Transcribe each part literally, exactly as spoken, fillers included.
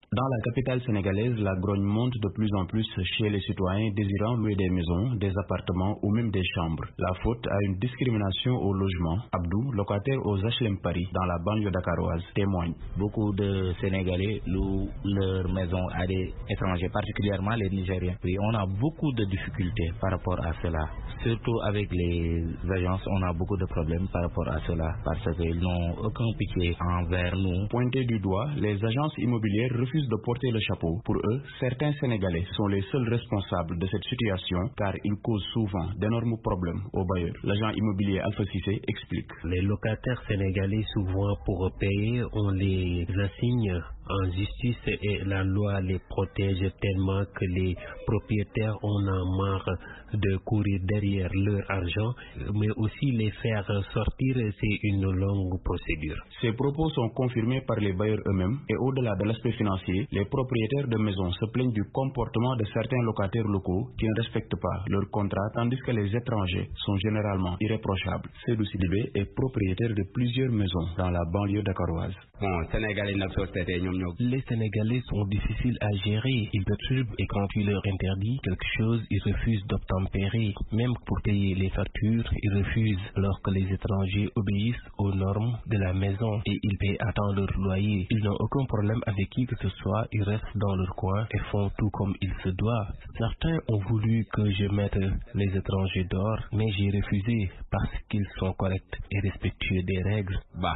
Dans la capitale sénégalaise, la grogne monte de plus en plus chez les citoyens désirant louer des maisons, des appartements ou même des chambres. La faute à une discrimination au logement. Abdou, locataire aux H L M Paris, dans la banlieue dakaroise, témoigne. Beaucoup de Sénégalais louent leur maison à des étrangers, particulièrement les Nigériens. Oui, on a beaucoup de difficultés par rapport à cela. Surtout avec les agences, on a beaucoup de problèmes par rapport à cela parce qu'ils n'ont aucun pitié envers nous. Pointé du doigt, les agences immobilières refusent de porter le chapeau. Pour eux, certains Sénégalais sont les seuls responsables de cette situation car ils causent souvent d'énormes problèmes aux bailleurs. L'agent immobilier Alpha Cissé explique. Les locataires sénégalais, souvent pour payer, on les assigne en justice et la loi les protège tellement que les propriétaires en ont marre de courir derrière leur argent, mais aussi les faire sortir, c'est une longue procédure. Ces propos sont confirmés par les bailleurs eux-mêmes et au-delà de l'aspect financier, les propriétaires de maisons se plaignent du comportement de certains locataires locaux qui ne respectent pas leur contrat tandis que les étrangers sont généralement irréprochables. Seydou Sidibé est propriétaire de plusieurs maisons dans la banlieue dakaroise. Bon, Sénégalais, les Sénégalais sont difficiles à gérer, ils perturbent et quand tu leur interdis quelque chose, ils refusent d'obtempérer. Même pour payer les factures, ils refusent alors que les étrangers obéissent aux normes de la maison et ils paient à temps leur loyer. Ils n'ont aucun problème avec qui que ce soit, ils restent dans leur coin et font tout comme il se doit. Certains ont voulu que je mette les étrangers dehors, mais j'ai refusé parce qu'ils sont corrects et respectueux des règles.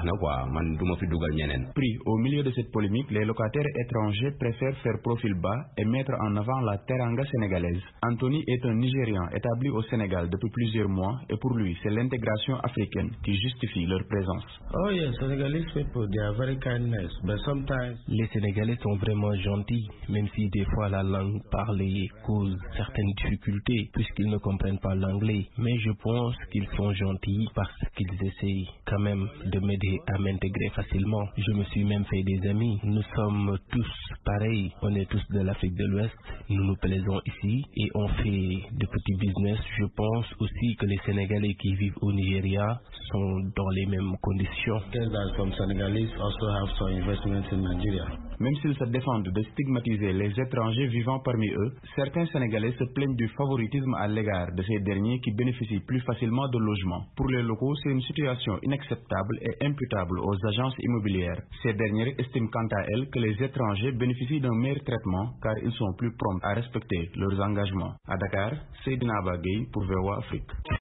Pris au milieu de cette polémique, les locataires étrangers préfèrent faire profil bas et mettre en avant la teranga sénégalaise. Anthony est un Nigérian établi au Sénégal depuis plusieurs mois et pour lui, c'est l'intégration africaine qui justifie leur présence. Oh yes, Senegalese people, they are very kindness, but sometimes... Les Sénégalais sont vraiment gentils, même si des fois la langue parlée cause certaines difficultés puisqu'ils ne comprennent pas l'anglais. Mais je pense qu'ils sont gentils parce qu'ils essayent quand même de m'aider à m'intégrer facilement. Je me suis même fait des amis. Nous sommes tous pareils. On est tous de l'Afrique de l'Ouest. Nous nous plaisons ici et on fait de petits business. Je pense aussi que les Sénégalais qui vivent au Nigeria sont dans les mêmes conditions. Même s'ils se défendent de stigmatiser les étrangers vivant parmi eux, certains Sénégalais se plaignent du favoritisme à l'égard de ces derniers qui bénéficient plus facilement de logements. Pour les locaux, c'est une situation inacceptable et imputable aux agences immobilières. Ces dernières estiment quant à elles que les étrangers bénéficient d'un meilleur traitement car ils sont plus prompts à respecter leurs engagements. À Dakar, Seydina Bagay pour V O A Afrique.